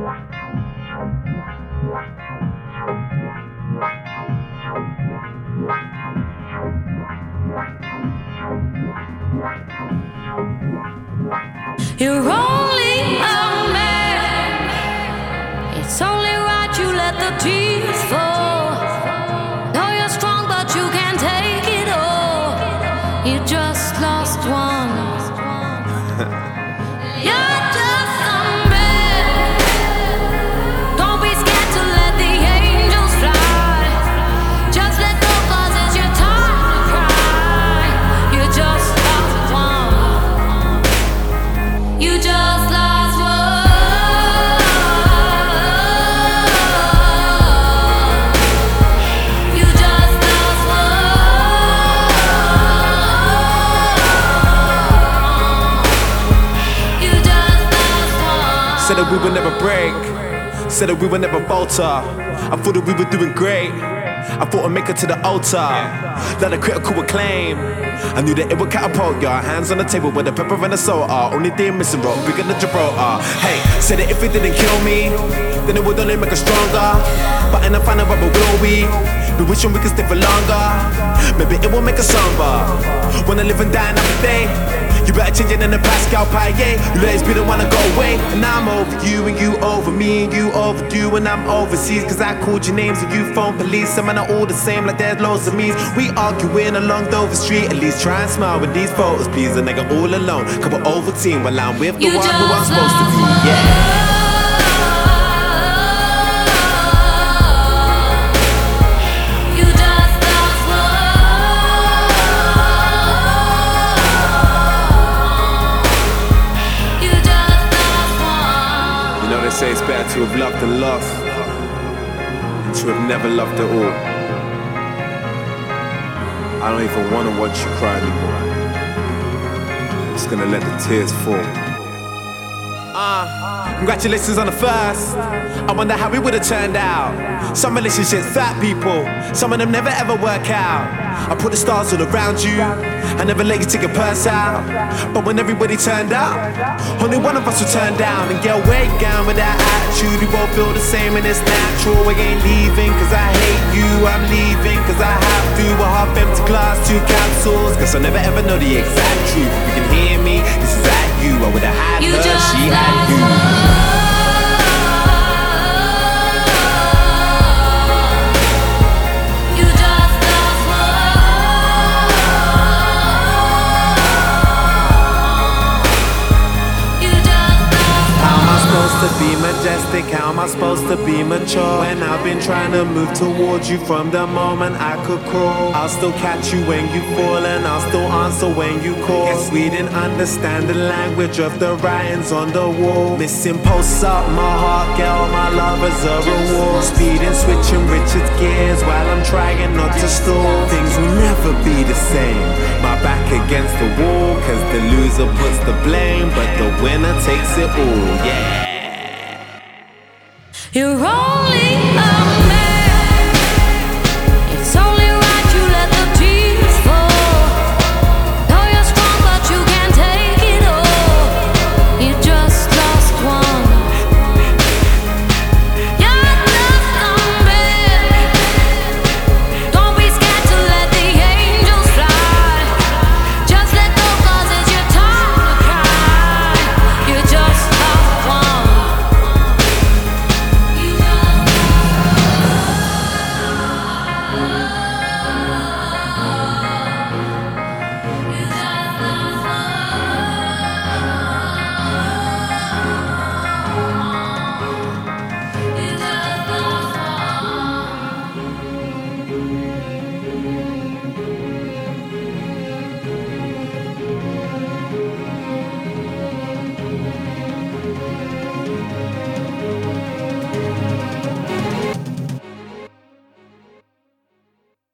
You're only a man. It's only right you let the tears fall. Know you're strong, but you can't take it all. You just lost one. You're just a man. Don't be scared to let the angels fly. Just let go, 'cause it's your time to cry. You just lost one. You just lost one. You just lost one. You just lost one. Said that we would never break, said that we would never falter. I thought that we were doing great, I thought I'd make it to the altar. Not a critical acclaim, I knew that it would catapult ya. Hands on the table where the pepper and the salt are. Only thing missing, bro, bigger than Gibraltar. Hey, said that if it didn't kill me, then it would only make us stronger. But in the final rubber, will we? Be wishing we could stay for longer. Maybe it will make us somber. Wanna live and die every day. You better change it in the Pascal Paye. You always be the one to go away. And I'm over you and you over me and you overdue and I'm overseas. 'Cause I called your names and you phone police. Some men are all the same like there's loads of me's. We arguing along Dover Street. At least try and smile with these photos, please. A nigga all alone. Couple over team while I'm with the one who I'm supposed to be. Yeah. They say it's better to have loved than lost, and to have never loved at all. I don't even wanna watch you cry anymore. I'm just gonna let the tears fall. Congratulations on the first. I wonder how it would've turned out. Some relationships, fat people, some of them never ever work out. I put the stars all around you, I never let you take a purse out. But when everybody turned up, only one of us will turn down. And get way down with that attitude. We both feel the same and it's natural. I ain't leaving 'cause I hate you, I'm leaving 'cause I have to. A half empty glass, 2 capsules. Guess I'll never ever know the exact truth. You can hear me, this is at you. I would've had You her, just she had lost you. You just lost one. You just lost How am I supposed to be majestic? How am I supposed to be mature? When I've been trying to move towards you from the moment I could crawl. I'll still catch you when you fall and I'll still answer when you call. Guess we didn't understand the language of the writings on the wall. Missing posts up my heart, girl, my love is a reward. Speeding, switching Richard's gears while I'm trying not to stall. Things will never be the same. My back against the wall, 'cause the loser puts the blame, but the winner takes it all, yeah. You're only